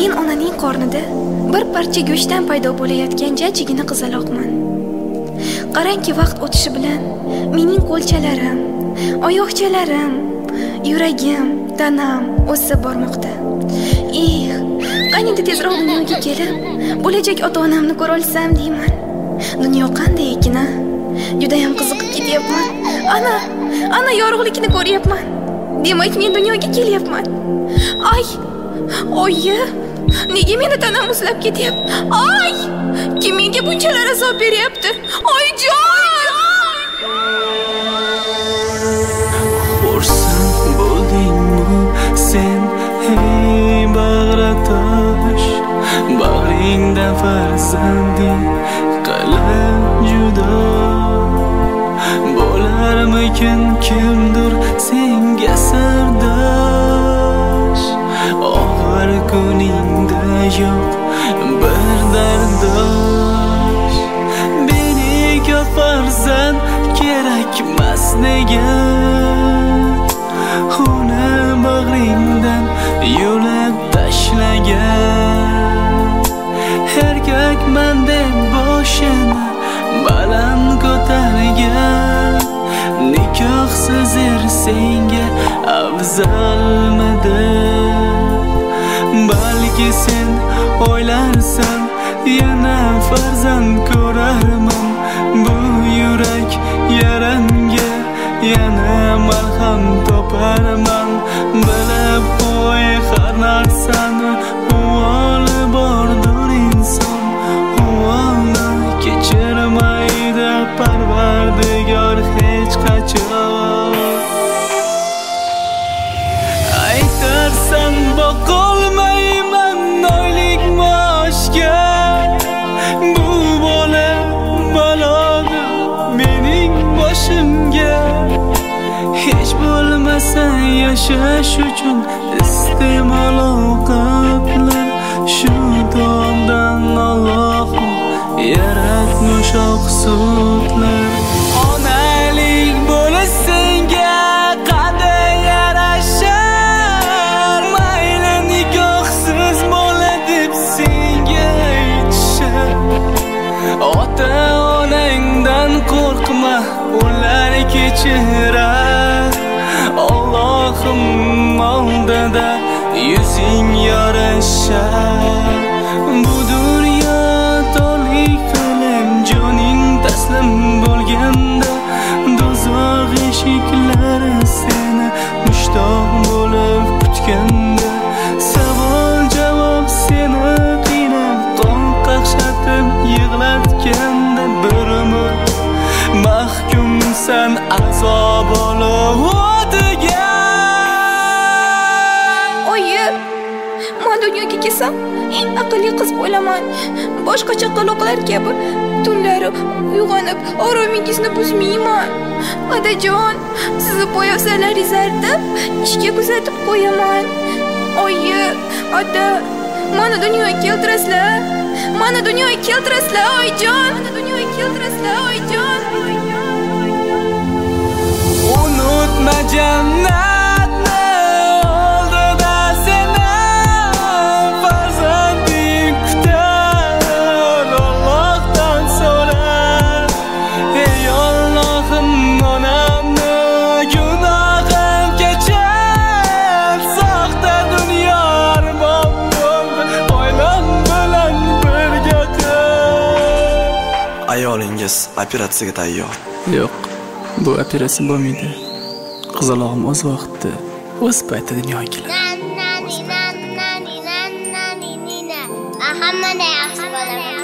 Men onaning qornida bir parcha go'shtdan paydo bo'layotgan jajjigina qizaloqman. Qarangki, vaqt o'tishi bilan mening qo'lchalarim, oyoqchalarim, yuragim, tanam o'sib bormoqda. Qaniydi tezroq dunyoga kelib, bo'lajak ota-onamni ko'ra olsam deyman. Dunyo qanday ekan? Juda ham qiziqib ketyapman. Ana yorug'likni ko'ryapman. Demak, men dunyoga kelyapman. Oyi, nega meni tanam muzlab ketyapti? Kim menga bunchalar azob beryapti? Oyijon! Xursand bo'ldingmi sen, ey bag'ratosh? Bag'ringda farzanding qalin judo. Bo'larmikin kimdir senga sirdosh? Og'ir kuningda yo'q bir dardosh. Meni ko'p farzand kerakmas nega? Uni bag'ringdan yo'lab tashlagan. Erkakman deb boshini baland ko'targan. Nikohsiz senga afzalmidi? Balki sen o'ylarsan, yana farzand ko'rarman. Bu yurak yaranga yana malham toparman. Bilib qo'y, har narsani uvoli bordir inson. Uvoli kechirmaydi Parvardigor hech qachon. Aytarsan boqolmayman oylik maoshga. Bu bola balodir mening boshimga. Hech bo'lmasa yashash uchun iste'mol ovqatlar. Shu tomdan Allohim yaratmish oqsutlar. Onalik bo'lish senga qanday yarashar? Mayli nikohsiz bola deb senga aytishar. Ota-onangdan qo'rqma, ular kechirar. Allohim oldida yuzing yorashar. Bu dunyo torlik qilib joning taslim bo'lganda, do'zax eshiklari seni mushtoq bo'lib kutganda, savol javob seni qiynab qon qaqshatib yig'latganda, bir umr mahkumsan azob olib o'tiga. Men dunyoga kelsam, eng aqlli qiz bo'laman. Boshqa chaqaloqlar kabi tunlari uyg'onib oromingizni buzmayman. Otajon, sizni poyafzalaringiz artib, ishga kuzatib qo'yaman. Ota, meni dunyoga keltirasizlar. Meni dunyoga keltirasizlar, oyijon. Meni dunyoga keltirasizlar, oyijon. Unutma jannat. Ayolingiz operatsiyaga tayyor. Yo'q, bu operatsiya bo'lmaydi. Qizalog'im o'z vaqtida, o'z paytida dunyoga keladi. Hamma yaxshi bo'ladi.